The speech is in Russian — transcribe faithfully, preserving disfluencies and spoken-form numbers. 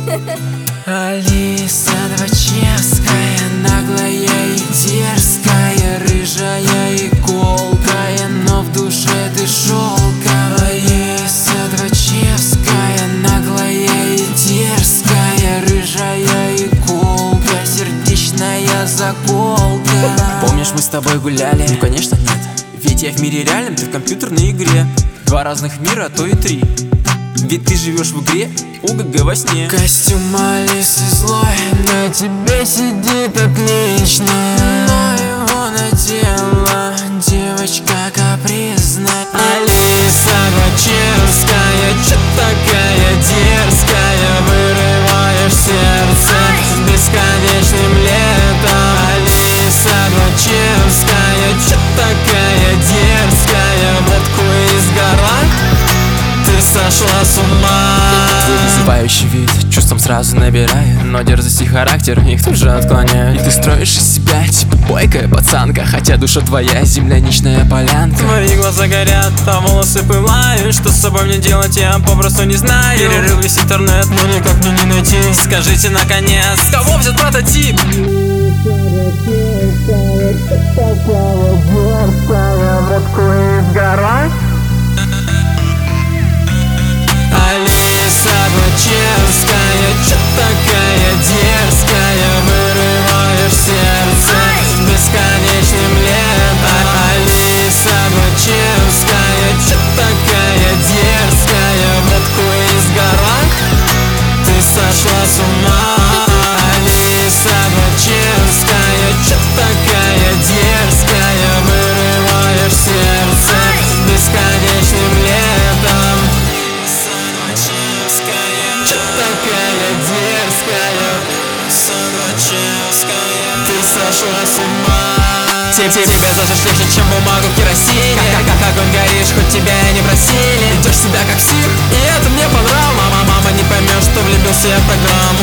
Алиса Двачевская, наглая и дерзкая, рыжая и колкая, но в душе ты шелковая. Алиса Двачевская, наглая и дерзкая, рыжая и колкая, сердечная заколка. Помнишь, мы с тобой гуляли? Ну конечно нет, ведь я в мире реальном, ты в компьютерной игре. Два разных мира, а то и три. Ведь ты живешь в игре УГГ во сне. Костюм Алисы злой на тебе сидит отлично, но его надела девочка капризная. Алиса Двачевская, чё такая дерзкая, вырываешь сердце с бесконечным летом. Алиса Двачевская, чё такая дерзкая, водку из горла ты сошла с ума. Твой вызывающий вид чувством сразу набирает, но дерзость и характер их тут же отклоняют. И ты строишь из себя типа бойкая пацанка, хотя душа твоя земляничная полянка. Твои глаза горят, а волосы пылают. Что с собой мне делать, я попросту не знаю. Перерыл весь интернет, но никак мне не найти. Скажите наконец, с кого взят прототип? Алиса Двачевская, чё такая дерзкая, вырываешь сердце с бесконечным летом. Алиса Двачевская, чё такая дерзкая, водку из горла ты сошла с ума. Алиса Двачевская, чё такая дерзкая, вырываешь сердце с бесконечным летом. Чё такая дерзкая, ты сошла с ума. Тебя зажжешь легче, чем бумагу в керосине. Как, как огонь горишь, хоть тебя и не просили. Ведешь себя как псих, и это мне понравилось. Мама, мама, не поймешь, что влюбился я в программу.